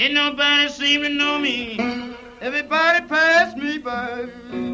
Ain't nobody seem to know me. Everybody pass me by.